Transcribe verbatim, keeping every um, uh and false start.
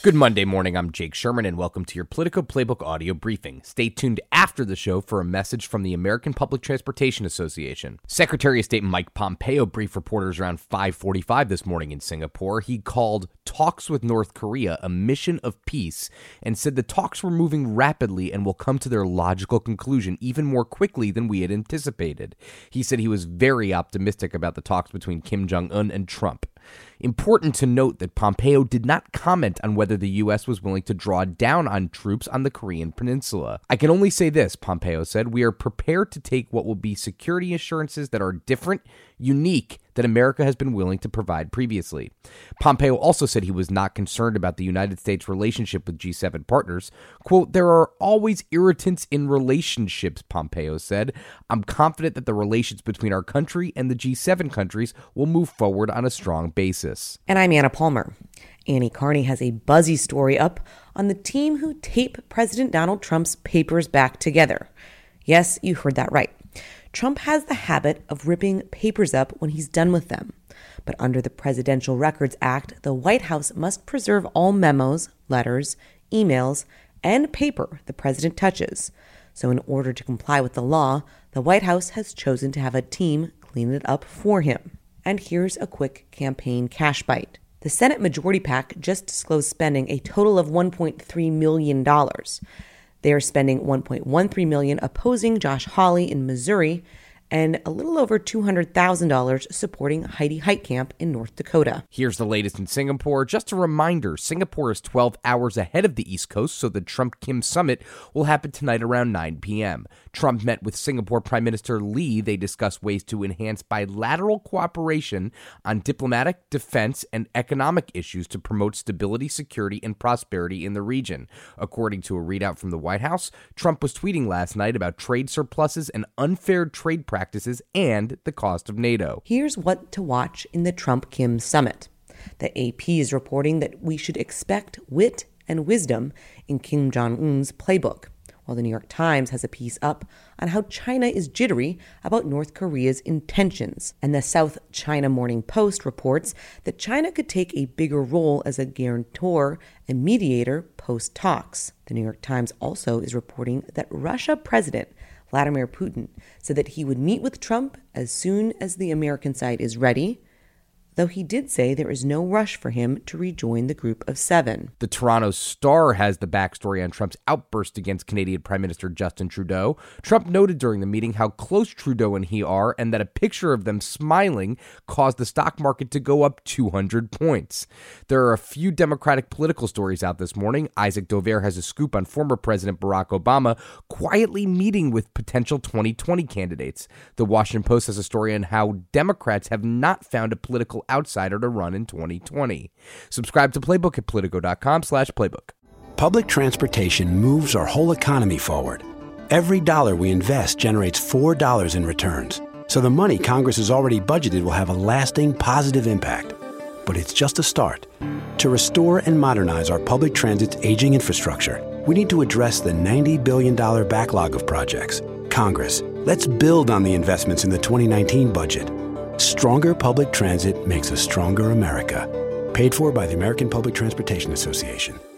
Good Monday morning, I'm Jake Sherman, and welcome to your Politico Playbook audio briefing. Stay tuned after the show for a message from the American Public Transportation Association. Secretary of State Mike Pompeo briefed reporters around five forty-five this morning in Singapore. He called talks with North Korea a mission of peace and said the talks were moving rapidly and will come to their logical conclusion even more quickly than we had anticipated. He said he was very optimistic about the talks between Kim Jong-un and Trump. Important to note that Pompeo did not comment on whether the U S was willing to draw down on troops on the Korean peninsula. I can only say this, Pompeo said, we are prepared to take what will be security assurances that are different, unique, that America has been willing to provide previously. Pompeo also said he was not concerned about the United States' relationship with G seven partners. Quote, there are always irritants in relationships, Pompeo said. I'm confident that the relations between our country and the G seven countries will move forward on a strong basis. And I'm Anna Palmer. Annie Carney has a buzzy story up on the team who tape President Donald Trump's papers back together. Yes, you heard that right. Trump has the habit of ripping papers up when he's done with them. But under the Presidential Records Act, the White House must preserve all memos, letters, emails, and paper the president touches. So in order to comply with the law, the White House has chosen to have a team clean it up for him. And here's a quick campaign cash bite. The Senate Majority PAC just disclosed spending a total of one point three million dollars. They are spending one point one three million dollars opposing Josh Hawley in Missouri and a little over two hundred thousand dollars supporting Heidi Heitkamp in North Dakota. Here's the latest in Singapore. Just a reminder, Singapore is twelve hours ahead of the East Coast, so the Trump-Kim summit will happen tonight around nine p.m. Trump met with Singapore Prime Minister Lee. They discussed ways to enhance bilateral cooperation on diplomatic, defense, and economic issues to promote stability, security, and prosperity in the region. According to a readout from the White House, Trump was tweeting last night about trade surpluses and unfair trade practices and the cost of NATO. Here's what to watch in the Trump-Kim summit. The A P is reporting that we should expect wit and wisdom in Kim Jong-un's playbook, while the New York Times has a piece up on how China is jittery about North Korea's intentions. And the South China Morning Post reports that China could take a bigger role as a guarantor and mediator post-talks. The New York Times also is reporting that Russia President Vladimir Putin said that he would meet with Trump as soon as the American side is ready, though he did say there is no rush for him to rejoin the group of seven. The Toronto Star has the backstory on Trump's outburst against Canadian Prime Minister Justin Trudeau. Trump noted during the meeting how close Trudeau and he are, and that a picture of them smiling caused the stock market to go up two hundred points. There are a few Democratic political stories out this morning. Isaac Dover has a scoop on former President Barack Obama quietly meeting with potential twenty twenty candidates. The Washington Post has a story on how Democrats have not found a political outsider to run in twenty twenty. Subscribe to Playbook at Politico.com slash Playbook. Public transportation moves our whole economy forward. Every dollar we invest generates four dollars in returns. So the money Congress has already budgeted will have a lasting positive impact. But it's just a start. To restore and modernize our public transit's aging infrastructure, we need to address the ninety billion dollars backlog of projects. Congress, let's build on the investments in the twenty nineteen budget. Stronger public transit makes a stronger America. Paid for by the American Public Transportation Association.